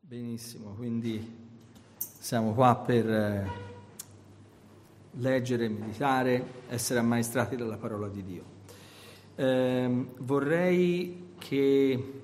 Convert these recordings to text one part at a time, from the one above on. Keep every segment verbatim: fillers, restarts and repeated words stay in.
Benissimo, quindi siamo qua per eh, leggere, meditare, essere ammaestrati dalla parola di Dio. Eh, vorrei che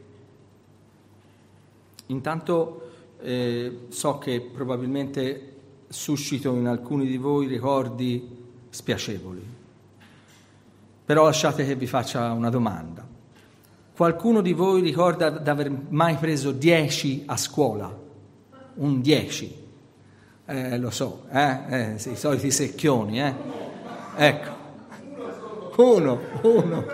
intanto eh, so che probabilmente suscito in alcuni di voi ricordi spiacevoli, però lasciate che vi faccia una domanda. Qualcuno di voi ricorda di aver mai preso dieci a scuola? Un dieci? Eh, lo so, eh? Eh, sì, i soliti secchioni, eh? Ecco. Uno, uno.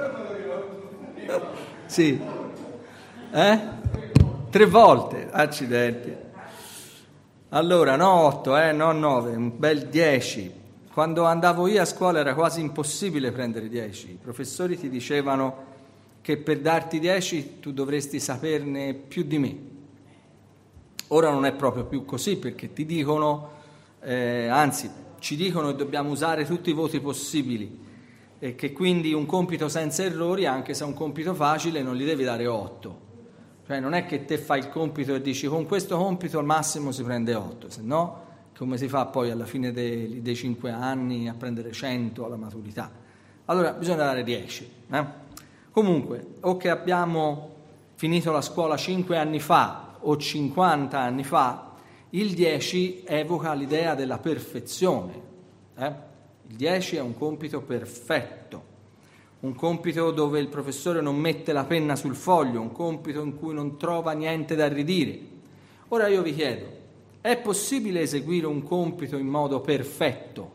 Sì. Eh? Tre volte, accidenti. Allora, no otto, eh, no nove, un bel dieci. Quando andavo io a scuola era quasi impossibile prendere dieci. I professori ti dicevano che per darti dieci tu dovresti saperne più di me. Ora non è proprio più così, perché ti dicono, eh, anzi ci dicono che dobbiamo usare tutti i voti possibili e che quindi un compito senza errori, anche se è un compito facile, non gli devi dare otto. Cioè non è che te fai il compito e dici con questo compito al massimo si prende otto, se no come si fa poi alla fine dei, dei cinque anni a prendere cento alla maturità? Allora bisogna dare dieci, eh? Comunque, o che abbiamo finito la scuola cinque anni fa o cinquanta anni fa, il dieci evoca l'idea della perfezione. Eh? Il dieci è un compito perfetto, un compito dove il professore non mette la penna sul foglio, un compito in cui non trova niente da ridire. Ora io vi chiedo, è possibile eseguire un compito in modo perfetto?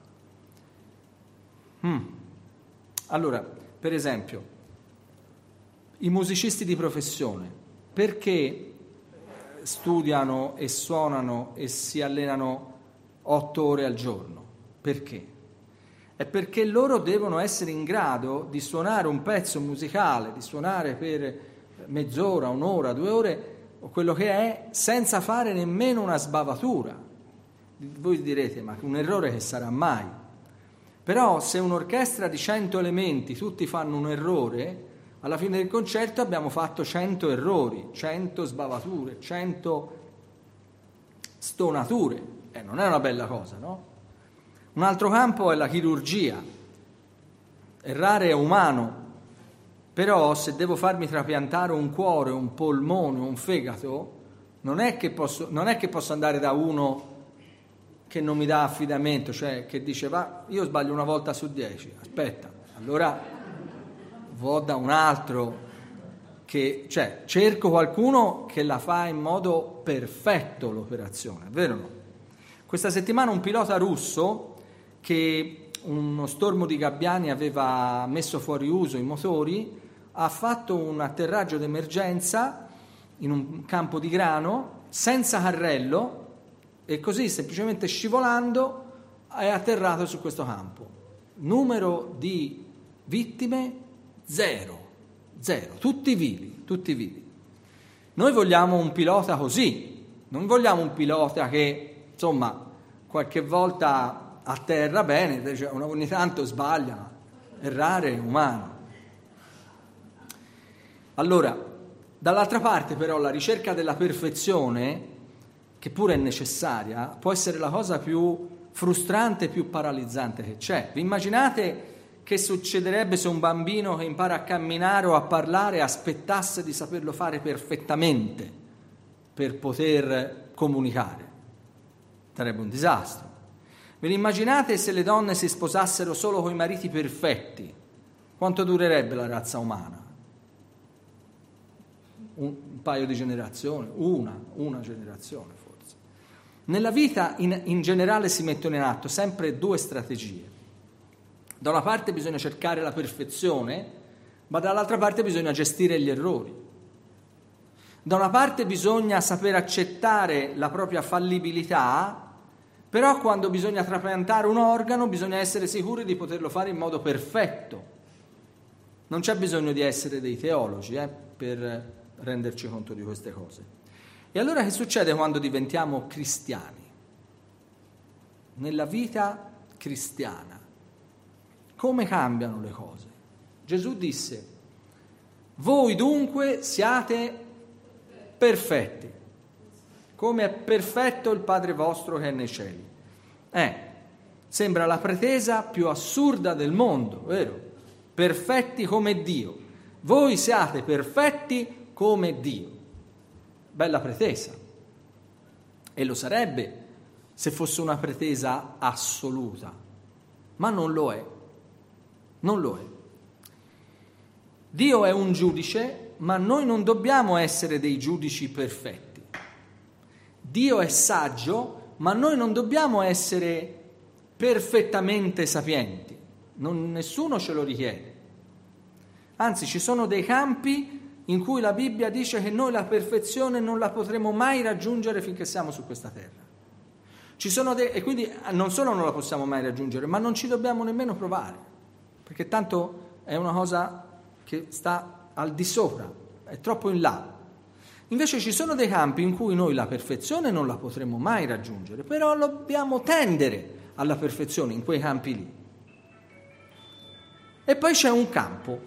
Hmm. Allora, per esempio, i musicisti di professione, perché studiano e suonano e si allenano otto ore al giorno? Perché? È perché loro devono essere in grado di suonare un pezzo musicale, di suonare per mezz'ora, un'ora, due ore, o quello che è, senza fare nemmeno una sbavatura. Voi direte, ma un errore che sarà mai? Però se un'orchestra di cento elementi tutti fanno un errore, alla fine del concerto abbiamo fatto cento errori, cento sbavature, cento stonature. Eh, non è una bella cosa, no? Un altro campo è la chirurgia. Errare è umano, però se devo farmi trapiantare un cuore, un polmone, un fegato, non è che posso, non è che posso andare da uno che non mi dà affidamento, cioè che dice va, io sbaglio una volta su dieci, aspetta, allora vo da un altro che, cioè cerco qualcuno che la fa in modo perfetto l'operazione, è vero o no? Questa settimana un pilota russo che uno stormo di gabbiani aveva messo fuori uso i motori ha fatto un atterraggio d'emergenza in un campo di grano senza carrello e così semplicemente scivolando è atterrato su questo campo. Numero di vittime zero, zero, tutti vivi, tutti vivi. Noi vogliamo un pilota così, non vogliamo un pilota che, insomma, qualche volta atterra bene, cioè ogni tanto sbaglia, errare è umano. Allora, dall'altra parte però la ricerca della perfezione, che pure è necessaria, può essere la cosa più frustrante e più paralizzante che c'è. Vi immaginate che succederebbe se un bambino che impara a camminare o a parlare aspettasse di saperlo fare perfettamente per poter comunicare? Sarebbe un disastro. Ve l'immaginate se le donne si sposassero solo con i mariti perfetti? Quanto durerebbe la razza umana? Un, un paio di generazioni, una, una generazione forse. Nella vita in, in generale si mettono in atto sempre due strategie. Da una parte bisogna cercare la perfezione, ma dall'altra parte bisogna gestire gli errori. Da una parte bisogna saper accettare la propria fallibilità, però quando bisogna trapiantare un organo bisogna essere sicuri di poterlo fare in modo perfetto. Non c'è bisogno di essere dei teologi eh, per renderci conto di queste cose. E allora che succede quando diventiamo cristiani? Nella vita cristiana come cambiano le cose? Gesù disse: voi dunque siate perfetti. come è perfetto il Padre vostro che è nei cieli. Eh, sembra la pretesa più assurda del mondo, vero? Perfetti come Dio. Voi siate perfetti come Dio. Bella pretesa. E lo sarebbe se fosse una pretesa assoluta, ma non lo è. Non lo è. Dio è un giudice, ma noi non dobbiamo essere dei giudici perfetti. Dio è saggio, ma noi non dobbiamo essere perfettamente sapienti. Non, nessuno ce lo richiede. Anzi, ci sono dei campi in cui la Bibbia dice che noi la perfezione non la potremo mai raggiungere finché siamo su questa terra. Ci sono dei, e quindi non solo non la possiamo mai raggiungere, ma non ci dobbiamo nemmeno provare, perché tanto è una cosa che sta al di sopra, è troppo in là. Invece ci sono dei campi in cui noi la perfezione non la potremo mai raggiungere, però dobbiamo tendere alla perfezione in quei campi lì. E poi c'è un campo.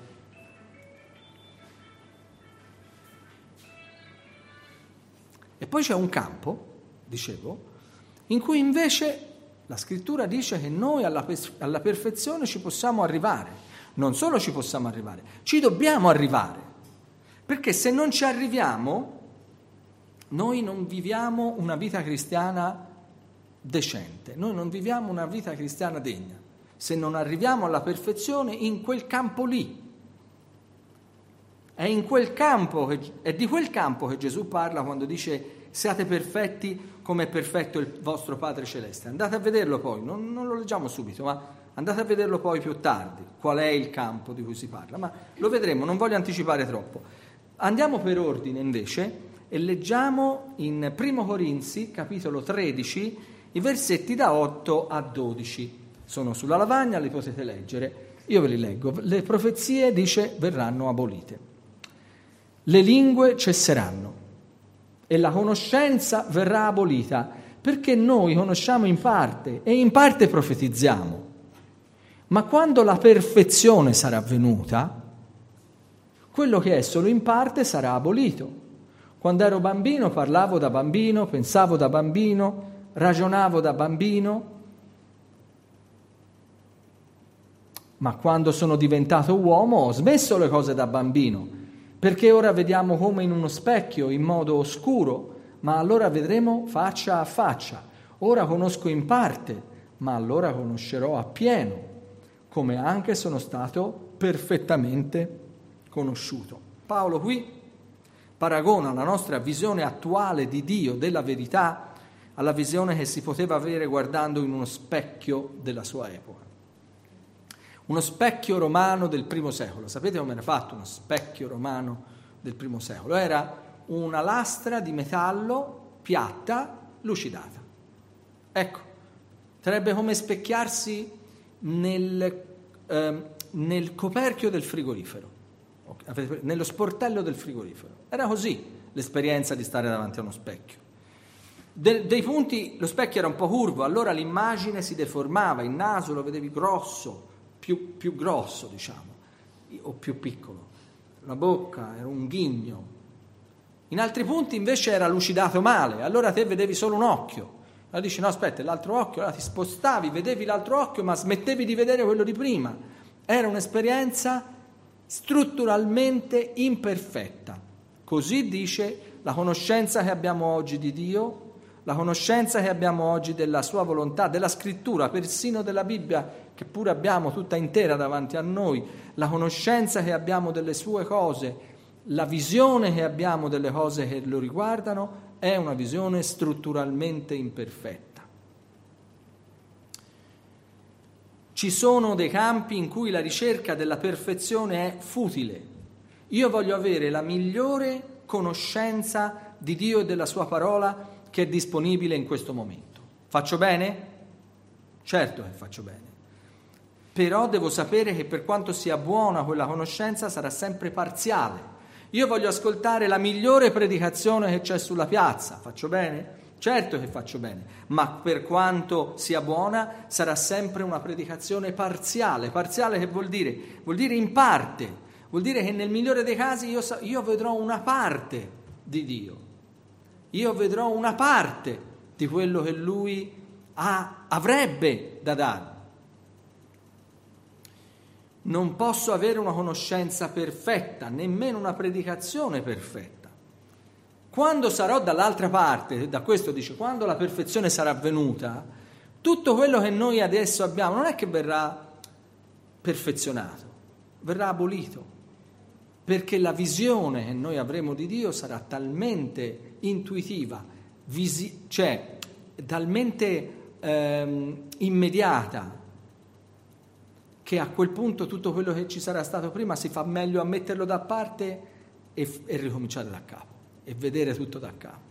E poi c'è un campo, dicevo, in cui invece la scrittura dice che noi alla, alla perfezione ci possiamo arrivare. Non solo ci possiamo arrivare, ci dobbiamo arrivare. Perché se non ci arriviamo, noi non viviamo una vita cristiana decente, noi non viviamo una vita cristiana degna. Se non arriviamo alla perfezione in quel campo lì. È in quel campo, che, è di quel campo che Gesù parla quando dice siate perfetti come è perfetto il vostro Padre Celeste. Andate a vederlo poi, non, non lo leggiamo subito, ma andate a vederlo poi più tardi, qual è il campo di cui si parla, ma lo vedremo, non voglio anticipare troppo. Andiamo per ordine invece e leggiamo in Primo Corinzi, capitolo tredici, i versetti da otto a dodici. Sono sulla lavagna, li potete leggere, io ve li leggo. Le profezie, dice, verranno abolite. Le lingue cesseranno e la conoscenza verrà abolita, perché noi conosciamo in parte e in parte profetizziamo. Ma quando la perfezione sarà venuta, quello che è solo in parte sarà abolito. Quando ero bambino parlavo da bambino, pensavo da bambino, ragionavo da bambino, ma quando sono diventato uomo ho smesso le cose da bambino, perché ora vediamo come in uno specchio, in modo oscuro, ma allora vedremo faccia a faccia. Ora conosco in parte, ma allora conoscerò appieno, come anche sono stato perfettamente conosciuto. Paolo qui paragona la nostra visione attuale di Dio, della verità, alla visione che si poteva avere guardando in uno specchio della sua epoca. Uno specchio romano del primo secolo. Sapete come era fatto uno specchio romano del primo secolo? Era una lastra di metallo piatta, lucidata. Ecco, sarebbe come specchiarsi nel, eh, nel coperchio del frigorifero, nello sportello del frigorifero. Era così l'esperienza di stare davanti a uno specchio. De, dei punti, lo specchio era un po' curvo, allora l'immagine si deformava, il naso lo vedevi grosso, più, più grosso, diciamo, o più piccolo. La bocca era un ghigno. In altri punti invece era lucidato male, allora te vedevi solo un occhio. Allora dici, no aspetta, l'altro occhio, allora ti spostavi, vedevi l'altro occhio, ma smettevi di vedere quello di prima. Era un'esperienza strutturalmente imperfetta. Così dice la conoscenza che abbiamo oggi di Dio, la conoscenza che abbiamo oggi della sua volontà, della scrittura, persino della Bibbia, che pure abbiamo tutta intera davanti a noi, la conoscenza che abbiamo delle sue cose, la visione che abbiamo delle cose che lo riguardano, è una visione strutturalmente imperfetta. Ci sono dei campi in cui la ricerca della perfezione è futile. Io voglio avere la migliore conoscenza di Dio e della sua parola che è disponibile in questo momento. Faccio bene? Certo che faccio bene. Però devo sapere che per quanto sia buona quella conoscenza sarà sempre parziale. Io voglio ascoltare la migliore predicazione che c'è sulla piazza. Faccio bene? Certo che faccio bene, ma per quanto sia buona sarà sempre una predicazione parziale. Parziale che vuol dire? Vuol dire in parte. Vuol dire che nel migliore dei casi io, io vedrò una parte di Dio. io vedrò una parte di quello che lui ha, avrebbe da dare. Non posso avere una conoscenza perfetta, nemmeno una predicazione perfetta. Quando sarò dall'altra parte, da questo dice, quando la perfezione sarà venuta, tutto quello che noi adesso abbiamo non è che verrà perfezionato, verrà abolito, perché la visione che noi avremo di Dio sarà talmente intuitiva, visi- cioè talmente ehm, immediata, che a quel punto tutto quello che ci sarà stato prima si fa meglio a metterlo da parte e, e ricominciare da capo e vedere tutto da capo.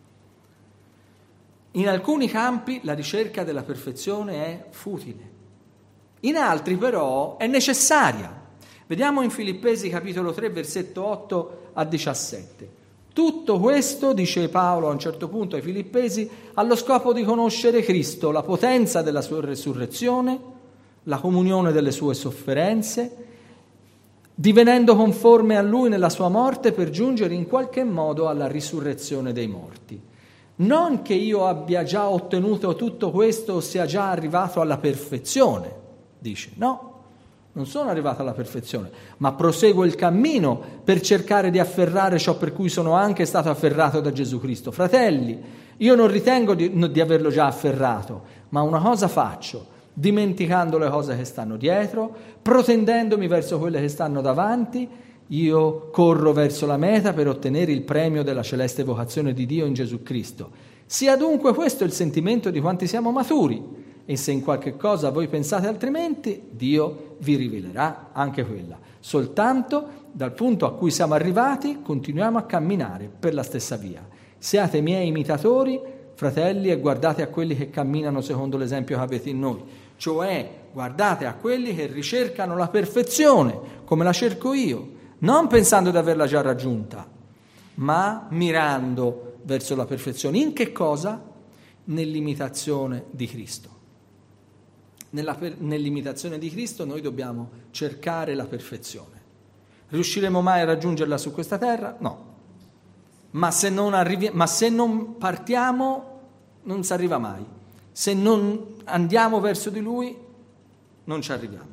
In alcuni campi la ricerca della perfezione è futile, in altri però è necessaria. Vediamo in Filippesi capitolo tre versetto otto a diciassette. Tutto questo, dice Paolo a un certo punto ai Filippesi, allo scopo di conoscere Cristo, la potenza della sua resurrezione, la comunione delle sue sofferenze, divenendo conforme a Lui nella sua morte per giungere in qualche modo alla risurrezione dei morti. Non che io abbia già ottenuto tutto questo o sia già arrivato alla perfezione, dice, no, non sono arrivato alla perfezione, ma proseguo il cammino per cercare di afferrare ciò per cui sono anche stato afferrato da Gesù Cristo. Fratelli, io non ritengo di, di averlo già afferrato, ma una cosa faccio, dimenticando le cose che stanno dietro, protendendomi verso quelle che stanno davanti, io corro verso la meta per ottenere il premio della celeste vocazione di Dio in Gesù Cristo. Sia dunque questo il sentimento di quanti siamo maturi, e se in qualche cosa voi pensate altrimenti, Dio vi rivelerà anche quella. Soltanto dal punto a cui siamo arrivati continuiamo a camminare per la stessa via. Siate miei imitatori, fratelli, e guardate a quelli che camminano secondo l'esempio che avete in noi. Cioè, guardate a quelli che ricercano la perfezione, come la cerco io, non pensando di averla già raggiunta, ma mirando verso la perfezione. In che cosa? Nell'imitazione di Cristo. Nella per, nell'imitazione di Cristo noi dobbiamo cercare la perfezione. Riusciremo mai a raggiungerla su questa terra? No. Ma se non, arrivi, ma se non partiamo, non si arriva mai. Se non andiamo verso di Lui, non ci arriviamo.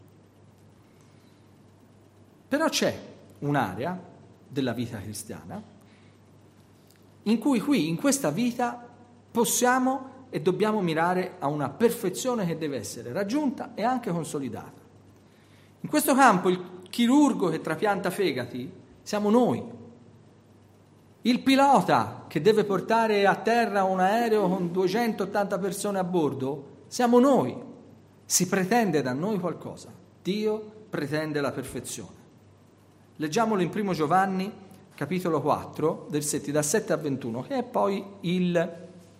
Però c'è un'area della vita cristiana in cui qui, in questa vita, possiamo e dobbiamo mirare a una perfezione che deve essere raggiunta e anche consolidata. In questo campo il chirurgo che trapianta fegati siamo noi. Il pilota che deve portare a terra un aereo con duecentottanta persone a bordo siamo noi. Si pretende da noi qualcosa. Dio pretende la perfezione. Leggiamolo in primo Giovanni, capitolo quattro, versetti da sette a ventuno, che è poi il,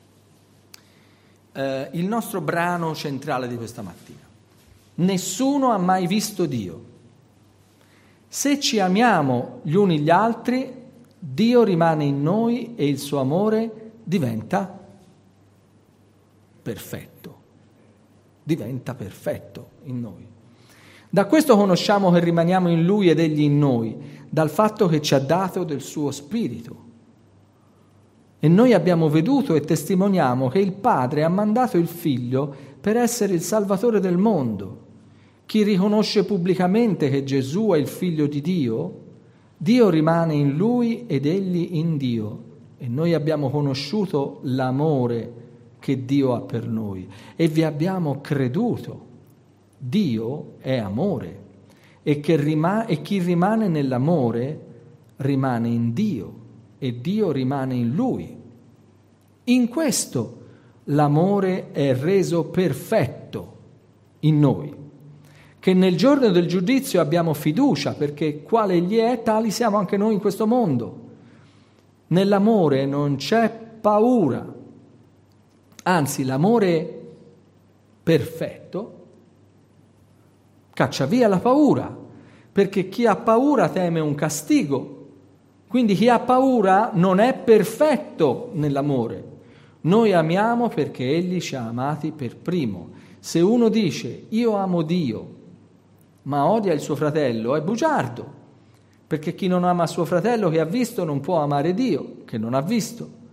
eh, il nostro brano centrale di questa mattina. Nessuno ha mai visto Dio. Se ci amiamo gli uni gli altri, Dio rimane in noi e il suo amore diventa perfetto. Diventa perfetto in noi. Da questo conosciamo che rimaniamo in Lui ed Egli in noi, dal fatto che ci ha dato del suo Spirito. E noi abbiamo veduto e testimoniamo che il Padre ha mandato il Figlio per essere il Salvatore del mondo. Chi riconosce pubblicamente che Gesù è il Figlio di Dio, Dio rimane in Lui ed Egli in Dio. E noi abbiamo conosciuto l'amore che Dio ha per noi e vi abbiamo creduto. Dio è amore e, che rima- e chi rimane nell'amore rimane in Dio e Dio rimane in Lui. In questo l'amore è reso perfetto in noi, che nel giorno del giudizio abbiamo fiducia, perché quale Egli è, tali siamo anche noi in questo mondo. Nell'amore non c'è paura, anzi l'amore perfetto caccia via la paura, perché chi ha paura teme un castigo. Quindi chi ha paura non è perfetto nell'amore. Noi amiamo perché Egli ci ha amati per primo. Se uno dice io amo Dio, ma odia il suo fratello, è bugiardo, perché chi non ama suo fratello che ha visto non può amare Dio, che non ha visto.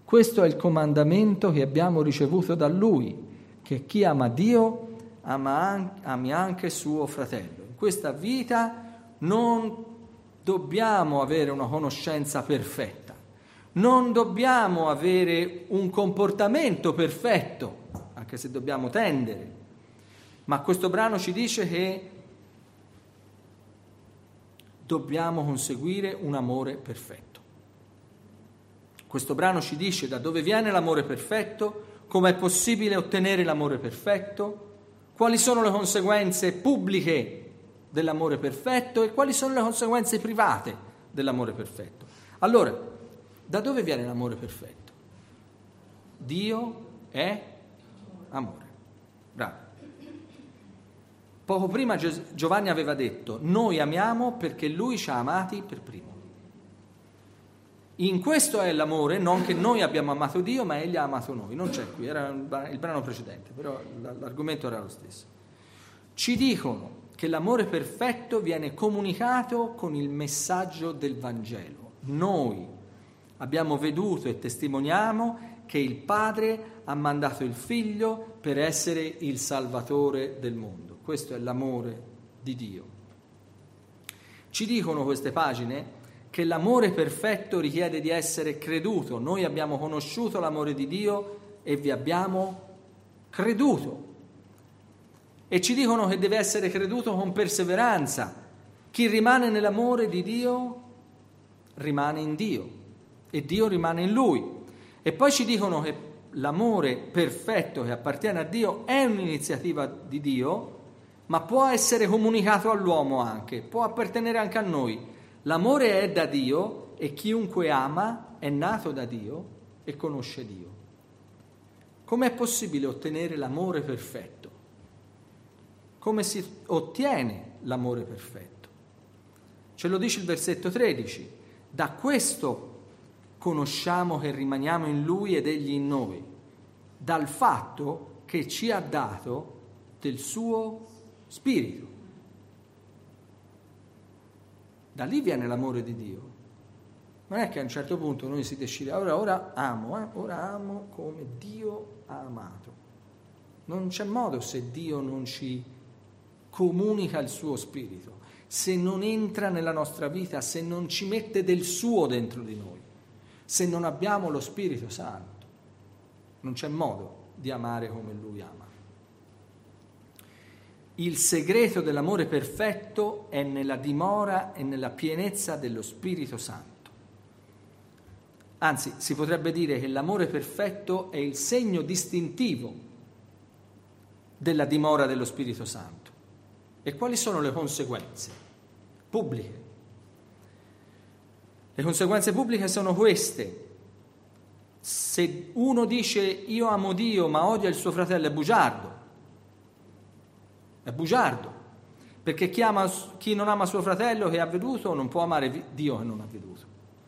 Questo è il comandamento che abbiamo ricevuto da Lui, che chi ama Dio ama an- ami anche suo fratello. In questa vita non dobbiamo avere una conoscenza perfetta, non dobbiamo avere un comportamento perfetto, anche se dobbiamo tendere, ma questo brano ci dice che dobbiamo conseguire un amore perfetto. Questo brano ci dice da dove viene l'amore perfetto, come è possibile ottenere l'amore perfetto, quali sono le conseguenze pubbliche dell'amore perfetto e quali sono le conseguenze private dell'amore perfetto. Allora, da dove viene l'amore perfetto? Dio è amore. Bravo. Poco prima Giovanni aveva detto: noi amiamo perché Lui ci ha amati per primo. In questo è l'amore, non che noi abbiamo amato Dio, ma Egli ha amato noi. Non c'è qui, era il brano precedente, però l'argomento era lo stesso. Ci dicono che l'amore perfetto viene comunicato con il messaggio del Vangelo. Noi abbiamo veduto e testimoniamo che il Padre ha mandato il Figlio per essere il Salvatore del mondo. Questo è l'amore di Dio. Ci dicono queste pagine che l'amore perfetto richiede di essere creduto. Noi abbiamo conosciuto l'amore di Dio e vi abbiamo creduto. E ci dicono che deve essere creduto con perseveranza. Chi rimane nell'amore di Dio rimane in Dio e Dio rimane in Lui. E poi ci dicono che l'amore perfetto che appartiene a Dio è un'iniziativa di Dio, ma può essere comunicato all'uomo anche, può appartenere anche a noi. L'amore è da Dio e chiunque ama è nato da Dio e conosce Dio. Com'è possibile ottenere l'amore perfetto? Come si ottiene l'amore perfetto? Ce lo dice il versetto tredici. Da questo conosciamo che rimaniamo in Lui ed Egli in noi, dal fatto che ci ha dato del suo Spirito. Da lì viene l'amore di Dio. Non è che a un certo punto noi si decide, ora, ora amo, eh? ora amo come Dio ha amato. Non c'è modo se Dio non ci comunica il suo Spirito, se non entra nella nostra vita, se non ci mette del suo dentro di noi, se non abbiamo lo Spirito Santo. Non c'è modo di amare come Lui ama. Il segreto dell'amore perfetto è nella dimora e nella pienezza dello Spirito Santo. Anzi, si potrebbe dire che l'amore perfetto è il segno distintivo della dimora dello Spirito Santo. E quali sono le conseguenze pubbliche? Le conseguenze pubbliche sono queste. Se uno dice io amo Dio ma odia il suo fratello è bugiardo. È bugiardo, perché chi, ama, chi non ama suo fratello che ha veduto non può amare Dio che non ha veduto.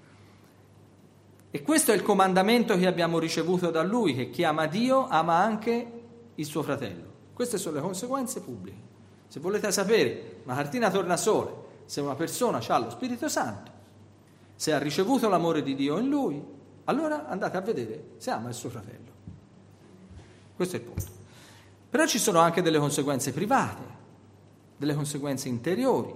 E questo è il comandamento che abbiamo ricevuto da Lui, che chi ama Dio ama anche il suo fratello. Queste sono le conseguenze pubbliche. Se volete sapere, una cartina tornasole, se una persona ha lo Spirito Santo, se ha ricevuto l'amore di Dio in lui, allora andate a vedere se ama il suo fratello. Questo è il punto. Però ci sono anche delle conseguenze private, delle conseguenze interiori.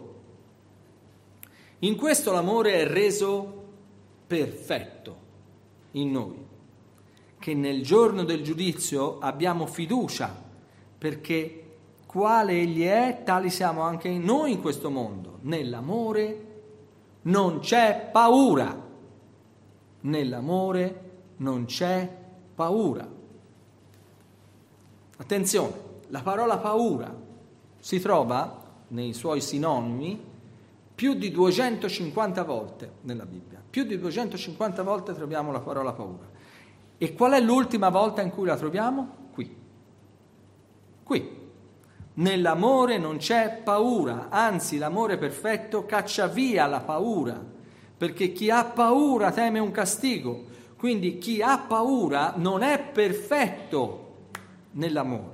In questo l'amore è reso perfetto in noi, che nel giorno del giudizio abbiamo fiducia, perché quale Egli è, tali siamo anche noi in questo mondo. Nell'amore non c'è paura. Nell'amore non c'è paura. Attenzione, la parola paura si trova nei suoi sinonimi più di duecentocinquanta volte nella Bibbia. Più di duecentocinquanta volte troviamo la parola paura. E qual è l'ultima volta in cui la troviamo? Qui. Qui. Nell'amore non c'è paura, anzi l'amore perfetto caccia via la paura, perché chi ha paura teme un castigo. Quindi chi ha paura non è perfetto nell'amore.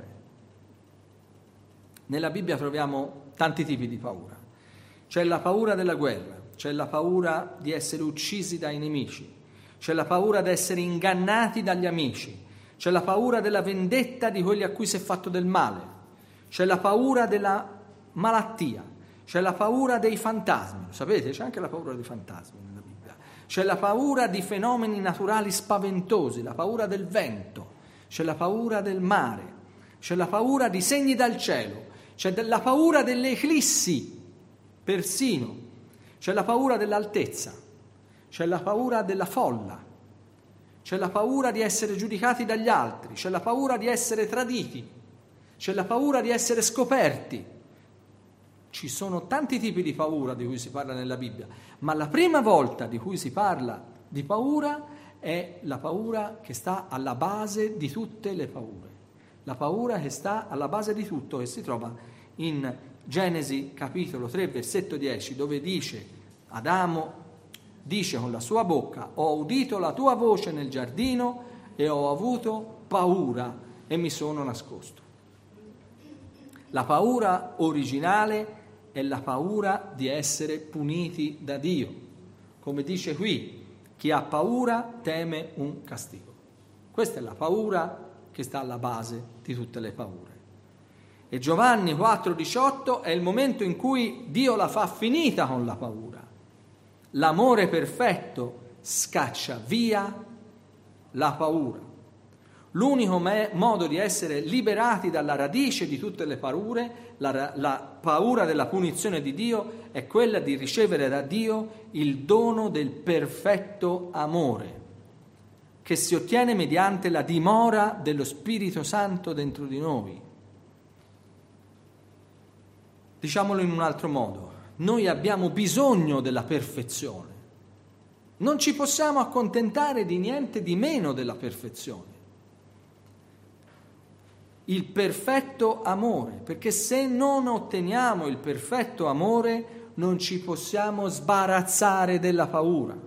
Nella Bibbia troviamo tanti tipi di paura. C'è la paura della guerra, c'è la paura di essere uccisi dai nemici, c'è la paura di essere ingannati dagli amici, c'è la paura della vendetta di quelli a cui si è fatto del male, c'è la paura della malattia, c'è la paura dei fantasmi, lo sapete? C'è anche la paura dei fantasmi nella Bibbia, c'è la paura di fenomeni naturali spaventosi, la paura del vento, c'è la paura del mare, c'è la paura di segni dal cielo, c'è la paura delle eclissi, persino, c'è la paura dell'altezza, c'è la paura della folla, c'è la paura di essere giudicati dagli altri, c'è la paura di essere traditi, c'è la paura di essere scoperti. Ci sono tanti tipi di paura di cui si parla nella Bibbia, ma la prima volta di cui si parla di paura è la paura che sta alla base di tutte le paure. La paura che sta alla base di tutto, che si trova in Genesi capitolo tre, versetto dieci, dove dice Adamo dice con la sua bocca: ho udito la tua voce nel giardino e ho avuto paura e mi sono nascosto. La paura originale è la paura di essere puniti da Dio. Come dice qui, chi ha paura teme un castigo. Questa è la paura che sta alla base di tutte le paure. E Giovanni quattro diciotto è il momento in cui Dio la fa finita con la paura. L'amore perfetto scaccia via la paura. L'unico me- modo di essere liberati dalla radice di tutte le paure, la, la paura della punizione di Dio, è quella di ricevere da Dio il dono del perfetto amore, che si ottiene mediante la dimora dello Spirito Santo dentro di noi. Diciamolo in un altro modo, noi abbiamo bisogno della perfezione, non ci possiamo accontentare di niente di meno della perfezione. Il perfetto amore, perché se non otteniamo il perfetto amore non ci possiamo sbarazzare della paura.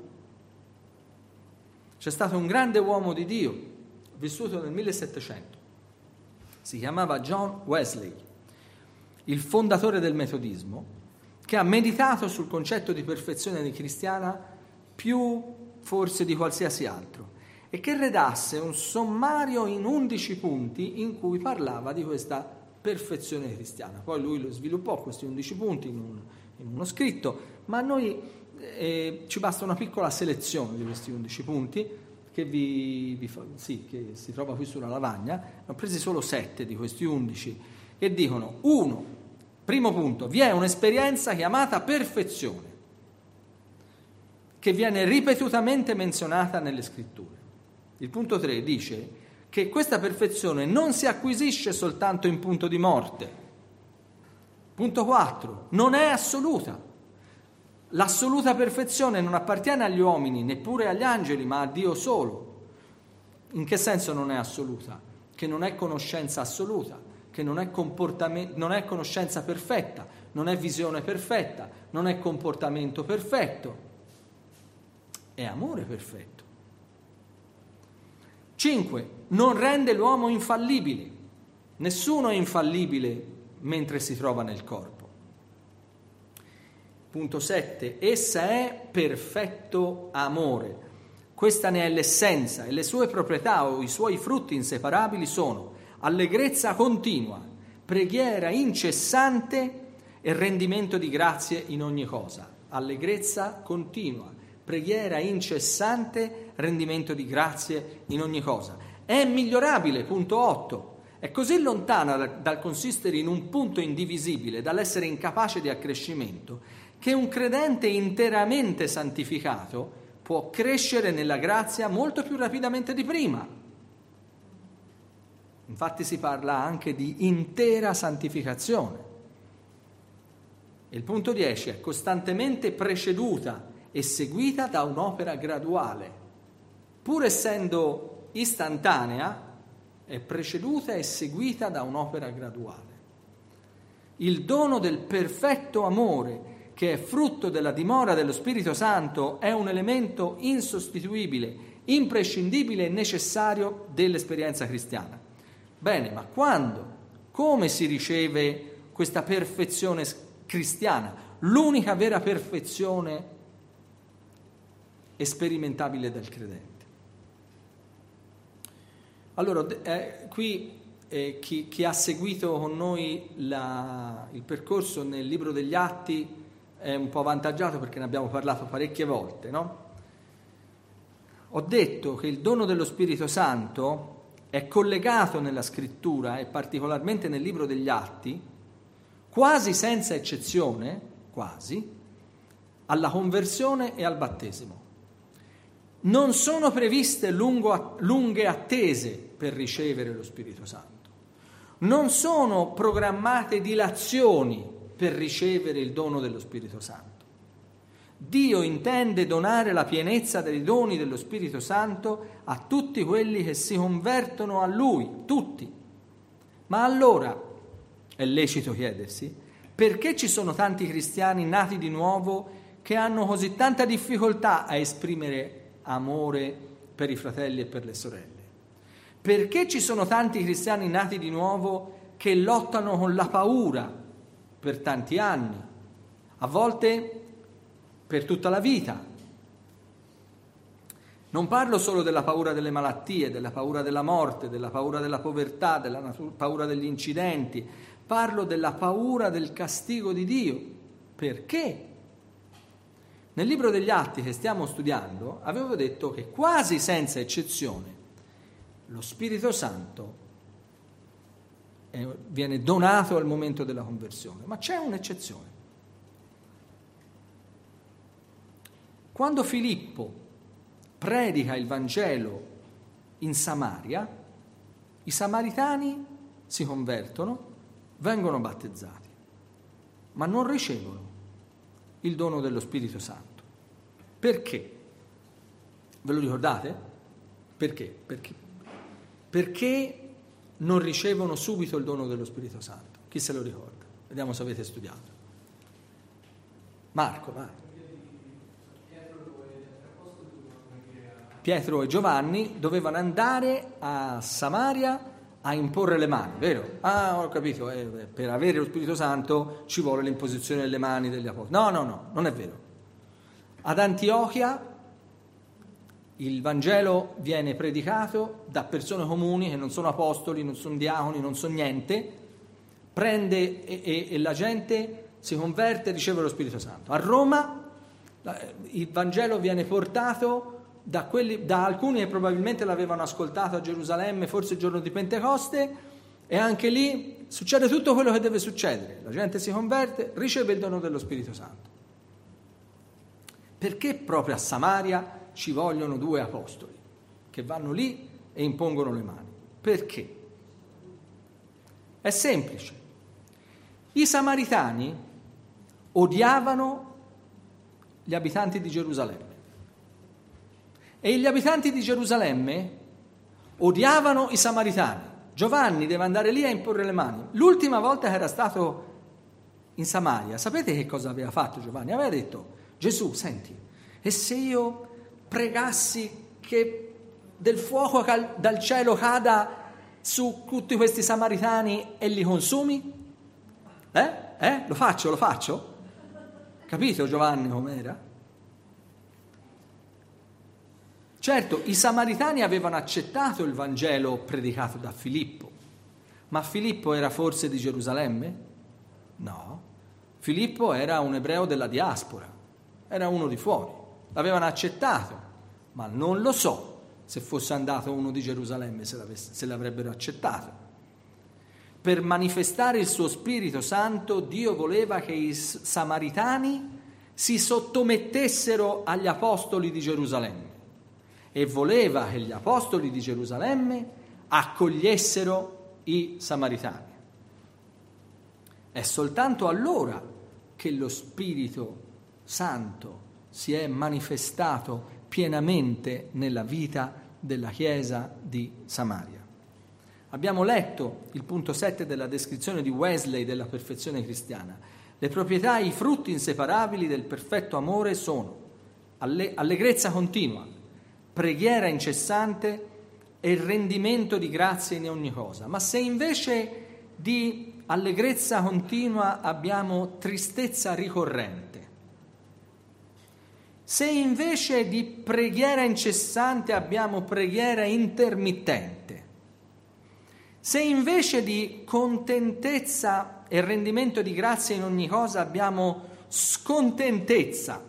C'è stato un grande uomo di Dio, vissuto nel millesettecento, si chiamava John Wesley, il fondatore del metodismo, che ha meditato sul concetto di perfezione cristiana più forse di qualsiasi altro, e che redasse un sommario in undici punti in cui parlava di questa perfezione cristiana. Poi lui lo sviluppò questi undici punti in, un, in uno scritto, ma a noi eh, ci basta una piccola selezione di questi undici punti che, vi, vi fa, sì, che si trova qui sulla lavagna. Ne ho presi solo sette di questi undici che dicono: uno, primo punto, vi è un'esperienza chiamata perfezione che viene ripetutamente menzionata nelle scritture. Il punto tre dice che questa perfezione non si acquisisce soltanto in punto di morte. Punto quattro, non è assoluta. L'assoluta perfezione non appartiene agli uomini, neppure agli angeli, ma a Dio solo. In che senso non è assoluta? Che non è conoscenza assoluta, che non è comportamento, non è conoscenza perfetta, non è visione perfetta, non è comportamento perfetto, è amore perfetto. cinque. Non rende l'uomo infallibile. Nessuno è infallibile mentre si trova nel corpo. Punto sette. Essa è perfetto amore. Questa ne è l'essenza e le sue proprietà o i suoi frutti inseparabili sono allegrezza continua, preghiera incessante e rendimento di grazie in ogni cosa. Allegrezza continua, preghiera incessante, rendimento di grazie in ogni cosa. È migliorabile, punto otto. È così lontana dal consistere in un punto indivisibile, dall'essere incapace di accrescimento, che un credente interamente santificato può crescere nella grazia molto più rapidamente di prima. Infatti si parla anche di intera santificazione. Il punto dieci è costantemente preceduta e seguita da un'opera graduale. Pur essendo istantanea, è preceduta e seguita da un'opera graduale. Il dono del perfetto amore, che è frutto della dimora dello Spirito Santo, è un elemento insostituibile, imprescindibile e necessario dell'esperienza cristiana. Bene, ma quando? Come si riceve questa perfezione cristiana? L'unica vera perfezione e sperimentabile dal credente. Allora, eh, qui eh, chi, chi ha seguito con noi la, il percorso nel libro degli Atti è un po' avvantaggiato perché ne abbiamo parlato parecchie volte, no? Ho detto che il dono dello Spirito Santo è collegato nella scrittura e particolarmente nel libro degli Atti, quasi senza eccezione, quasi, alla conversione e al battesimo. Non sono previste lungo, lunghe attese per ricevere lo Spirito Santo. Non sono programmate dilazioni per ricevere il dono dello Spirito Santo. Dio intende donare la pienezza dei doni dello Spirito Santo a tutti quelli che si convertono a Lui, tutti. Ma allora, è lecito chiedersi, perché ci sono tanti cristiani nati di nuovo che hanno così tanta difficoltà a esprimere amore per i fratelli e per le sorelle? Perché ci sono tanti cristiani nati di nuovo che lottano con la paura per tanti anni, a volte per tutta la vita? Non parlo solo della paura delle malattie, della paura della morte, della paura della povertà, della natura, paura degli incidenti, parlo della paura del castigo di Dio. Perché? Nel libro degli Atti che stiamo studiando avevo detto che quasi senza eccezione lo Spirito Santo è, viene donato al momento della conversione, ma c'è un'eccezione. Quando Filippo predica il Vangelo in Samaria, i samaritani si convertono, vengono battezzati, ma non ricevono il dono dello Spirito Santo. Perché? Ve lo ricordate? Perché? Perché? Perché non ricevono subito il dono dello Spirito Santo? Chi se lo ricorda? Vediamo se avete studiato. Marco, Marco. Pietro e Giovanni dovevano andare a Samaria a imporre le mani, vero? Ah, ho capito, eh, per avere lo Spirito Santo ci vuole l'imposizione delle mani degli apostoli. No, no, no, non è vero. Ad Antiochia il Vangelo viene predicato da persone comuni che non sono apostoli, non sono diaconi, non sono niente, prende e, e, e la gente si converte e riceve lo Spirito Santo. A Roma il Vangelo viene portato Da, quelli, da alcuni che probabilmente l'avevano ascoltato a Gerusalemme, forse il giorno di Pentecoste, e anche lì succede tutto quello che deve succedere. La gente si converte, riceve il dono dello Spirito Santo. Perché proprio a Samaria ci vogliono due apostoli che vanno lì e impongono le mani? Perché? È semplice. I samaritani odiavano gli abitanti di Gerusalemme. E gli abitanti di Gerusalemme odiavano i samaritani. Giovanni deve andare lì a imporre le mani. L'ultima volta che era stato in Samaria, sapete che cosa aveva fatto Giovanni? Aveva detto: Gesù, senti, e se io pregassi che del fuoco cal- dal cielo cada su tutti questi samaritani e li consumi? Eh? Eh? Lo faccio, lo faccio? Capito Giovanni com'era? Certo, i samaritani avevano accettato il Vangelo predicato da Filippo, ma Filippo era forse di Gerusalemme? No, Filippo era un ebreo della diaspora, era uno di fuori, l'avevano accettato, ma non lo so se fosse andato uno di Gerusalemme se, se l'avrebbero accettato. Per manifestare il suo Spirito Santo, Dio voleva che i samaritani si sottomettessero agli apostoli di Gerusalemme. E voleva che gli apostoli di Gerusalemme accogliessero i samaritani. È soltanto allora che lo Spirito Santo si è manifestato pienamente nella vita della Chiesa di Samaria. Abbiamo letto il punto sette della descrizione di Wesley della perfezione cristiana. Le proprietà e i frutti inseparabili del perfetto amore sono alle- allegrezza continua, preghiera incessante e il rendimento di grazie in ogni cosa. Ma se invece di allegrezza continua abbiamo tristezza ricorrente, Se invece di preghiera incessante abbiamo preghiera intermittente, se invece di contentezza e rendimento di grazia in ogni cosa abbiamo scontentezza,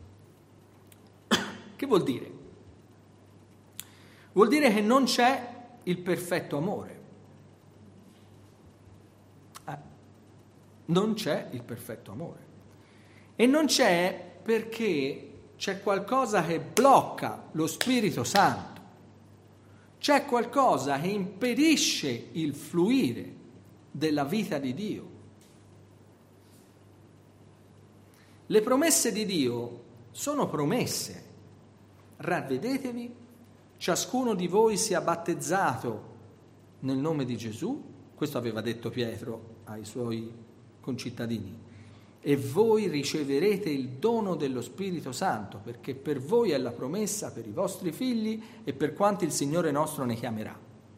che vuol dire? Vuol dire che non c'è il perfetto amore. Eh, non c'è il perfetto amore. E non c'è perché c'è qualcosa che blocca lo Spirito Santo. C'è qualcosa che impedisce il fluire della vita di Dio. Le promesse di Dio sono promesse. Ravvedetevi, ciascuno di voi sia battezzato nel nome di Gesù, questo aveva detto Pietro ai suoi concittadini, e voi riceverete il dono dello Spirito Santo, perché per voi è la promessa, per i vostri figli e per quanti il Signore nostro ne chiamerà.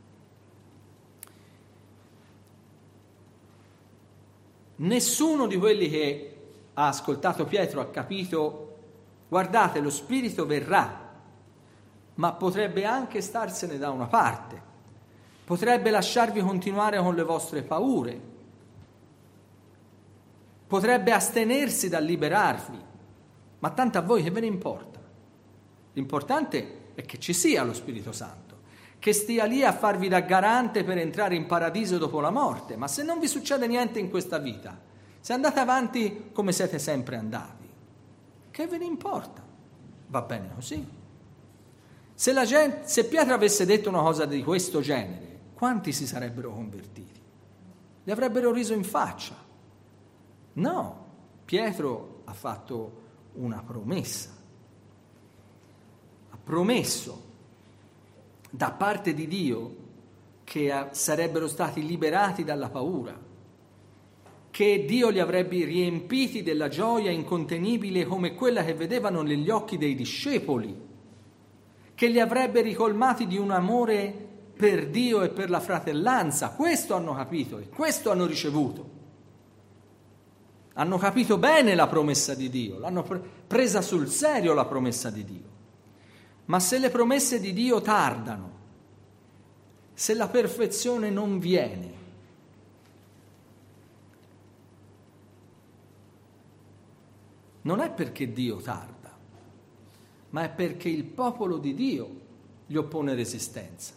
Nessuno di quelli che ha ascoltato Pietro ha capito, guardate, lo Spirito verrà, ma potrebbe anche starsene da una parte, potrebbe lasciarvi continuare con le vostre paure, potrebbe astenersi dal liberarvi, ma tanto a voi che ve ne importa? L'importante è che ci sia lo Spirito Santo, che stia lì a farvi da garante per entrare in paradiso dopo la morte, ma se non vi succede niente in questa vita, se andate avanti come siete sempre andati, che ve ne importa? Va bene così. Se, la gente, se Pietro avesse detto una cosa di questo genere, quanti si sarebbero convertiti? Gli avrebbero riso in faccia. No, Pietro ha fatto una promessa. Ha promesso da parte di Dio che sarebbero stati liberati dalla paura, che Dio li avrebbe riempiti della gioia incontenibile come quella che vedevano negli occhi dei discepoli, che li avrebbe ricolmati di un amore per Dio e per la fratellanza. Questo hanno capito e questo hanno ricevuto. Hanno capito bene la promessa di Dio, l'hanno pre- presa sul serio la promessa di Dio. Ma se le promesse di Dio tardano, se la perfezione non viene, non è perché Dio tarda, ma è perché il popolo di Dio gli oppone resistenza.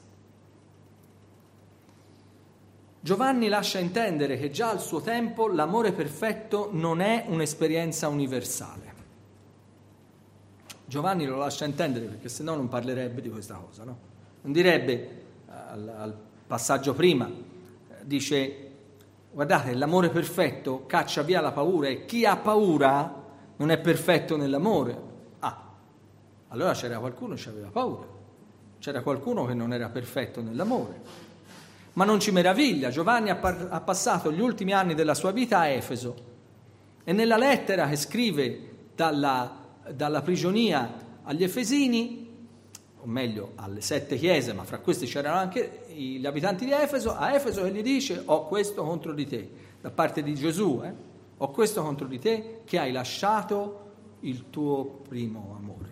Giovanni lascia intendere che già al suo tempo l'amore perfetto non è un'esperienza universale. Giovanni lo lascia intendere perché sennò non parlerebbe di questa cosa, no? Non direbbe al, al passaggio prima, dice, guardate, l'amore perfetto caccia via la paura e chi ha paura non è perfetto nell'amore. Ah, allora c'era qualcuno che aveva paura, c'era qualcuno che non era perfetto nell'amore. Ma non ci meraviglia, Giovanni ha, par- ha passato gli ultimi anni della sua vita a Efeso e nella lettera che scrive dalla, dalla prigionia agli Efesini, o meglio alle sette chiese, ma fra questi c'erano anche gli abitanti di Efeso, a Efeso che gli dice: ho questo contro di te, da parte di Gesù, eh? ho questo contro di te, che hai lasciato il tuo primo amore.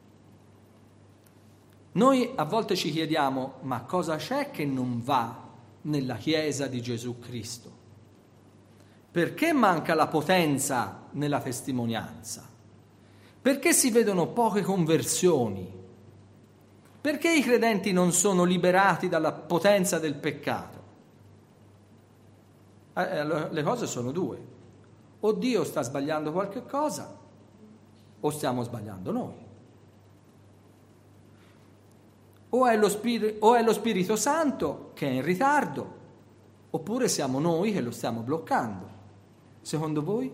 Noi a volte ci chiediamo, ma cosa c'è che non va nella Chiesa di Gesù Cristo? Perché manca la potenza nella testimonianza? Perché si vedono poche conversioni? Perché i credenti non sono liberati dalla potenza del peccato? Eh, le cose sono due. O Dio sta sbagliando qualche cosa, o stiamo sbagliando noi. O è, lo Spirito, o è lo Spirito Santo che è in ritardo, oppure siamo noi che lo stiamo bloccando. Secondo voi?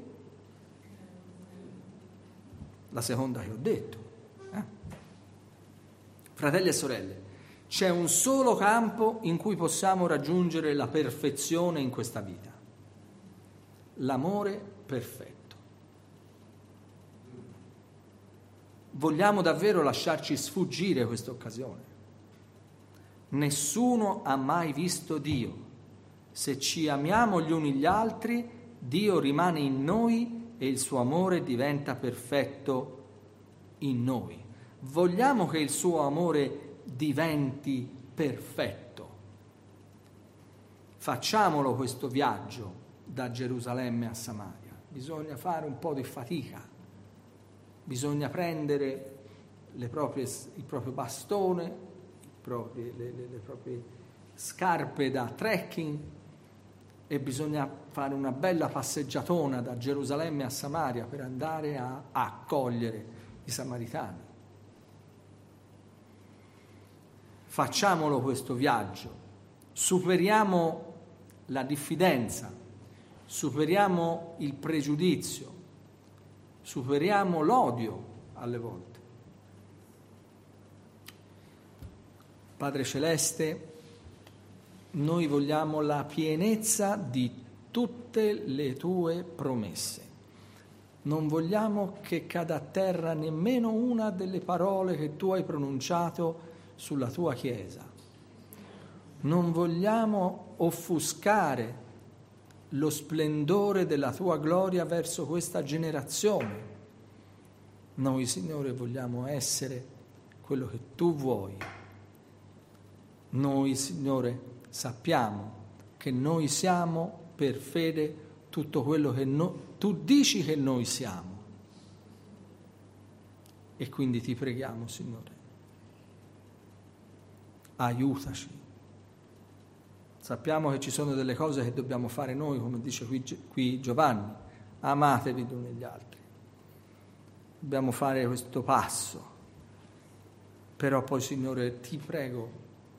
La seconda che ho detto. Eh? Fratelli e sorelle, c'è un solo campo in cui possiamo raggiungere la perfezione in questa vita: l'amore perfetto. Vogliamo davvero lasciarci sfuggire questa occasione? Nessuno ha mai visto Dio. Se ci amiamo gli uni gli altri, Dio rimane in noi e il suo amore diventa perfetto in noi. Vogliamo che il suo amore diventi perfetto. Facciamolo questo viaggio da Gerusalemme a Samaria. Bisogna fare un po' di fatica, bisogna prendere le proprie, il proprio bastone, i propri, le, le, le proprie scarpe da trekking, e bisogna fare una bella passeggiatona da Gerusalemme a Samaria per andare a, a accogliere i samaritani. Facciamolo questo viaggio, superiamo la diffidenza, superiamo il pregiudizio, superiamo l'odio alle volte. Padre Celeste, noi vogliamo la pienezza di tutte le tue promesse. Non vogliamo che cada a terra nemmeno una delle parole che tu hai pronunciato sulla tua Chiesa. Non vogliamo offuscare lo splendore della tua gloria verso questa generazione. Noi, Signore, vogliamo essere quello che tu vuoi. Noi, Signore, sappiamo che noi siamo per fede tutto quello che no, tu dici che noi siamo. E quindi ti preghiamo, Signore, aiutaci. Sappiamo che ci sono delle cose che dobbiamo fare noi, come dice qui, qui Giovanni, amatevi gli uni gli altri. Dobbiamo fare questo passo, però poi, Signore, ti prego,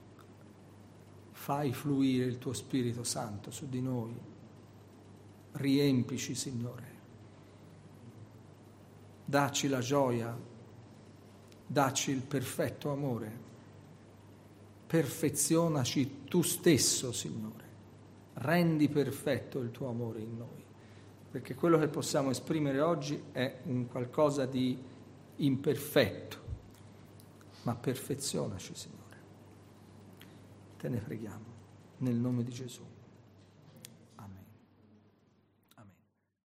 fai fluire il tuo Spirito Santo su di noi, riempici, Signore, dacci la gioia, dacci il perfetto amore, perfezionaci tu stesso, Signore, rendi perfetto il tuo amore in noi, perché quello che possiamo esprimere oggi è un qualcosa di imperfetto, ma perfezionaci, Signore. Te ne preghiamo, nel nome di Gesù.